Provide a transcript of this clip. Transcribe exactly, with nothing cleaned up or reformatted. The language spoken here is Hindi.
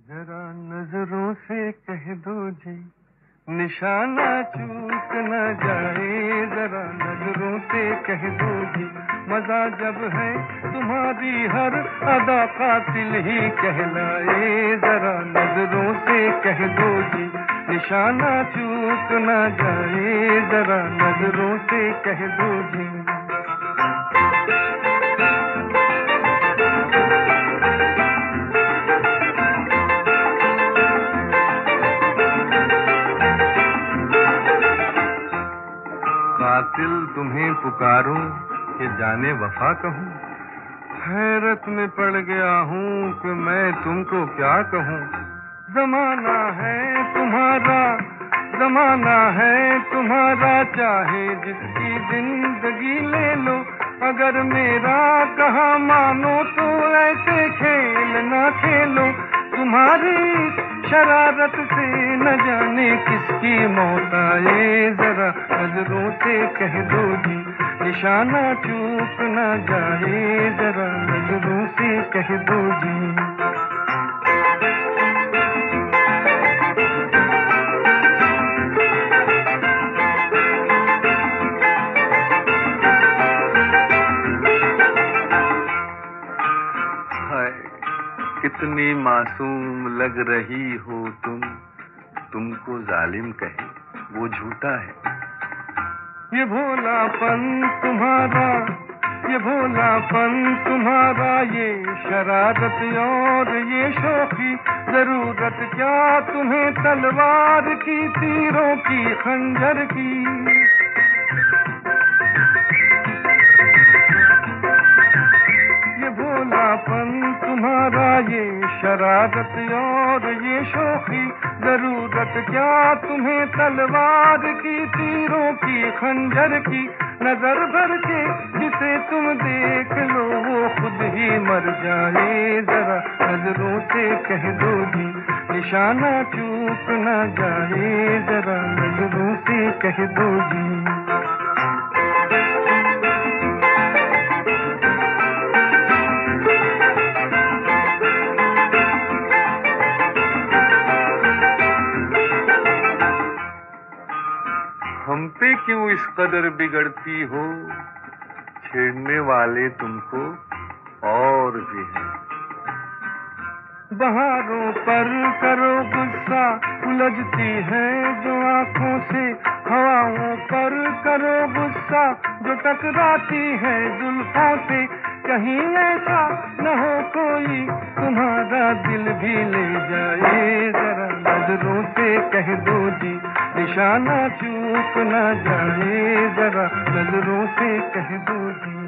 जरा नजरों से कह दो जी, निशाना चूक न जाए। जरा नजरों से कह दो जी, मजा जब है तुम्हारी हर अदा कातिल ही कहलाए। जरा नजरों से कह दो जी, निशाना चूक न जाए। जरा नजरों से कह दो जी। कातिल तुम्हें पुकारूं कि जाने वफा कहूं, हैरत में पड़ गया हूं कि मैं तुमको क्या कहूं। जमाना है तुम्हारा, जमाना है तुम्हारा, चाहे जिसकी जिंदगी ले लो। अगर मेरा कहा मानो तो ऐसे खेल ना खेलो। तुम्हारी शरारत से न जाने किसकी मौत आए। जरा नजरों से कह दो जी, निशाना चूक न जाए। जरा नजरों से कह दो जी। कितनी मासूम लग रही हो तुम, तुमको जालिम कहे वो झूठा है। ये भोलापन तुम्हारा, ये भोलापन तुम्हारा, ये शरारत और ये शौकी, जरूरत क्या तुम्हें तलवार की, तीरों की, खंजर की। ये भोलापन तुम्हारा, ये शरारत और ये शौकी, जरूरत क्या तुम्हें तलवार की, तीरों की, खंजर की। नजर भर के जिसे तुम देख लो वो खुद ही मर जाए। जरा नजरों से कह दो जी, निशाना चूक न जाए। जरा नजरों से कह दो जी। हम पे क्यों इस कदर बिगड़ती हो, छेड़ने वाले तुमको और भी हैं। बहारों पर करो गुस्सा, उलझती है जो आंखों से। हवाओं पर करो गुस्सा, जो टकराती है जुल्फों से। कहीं ऐसा न हो कोई तुम्हारा दिल भी ले जाए। जरा नजरों से कह दो जी, निशाना चूक न जाए। जरा नजरों से कह दो जी।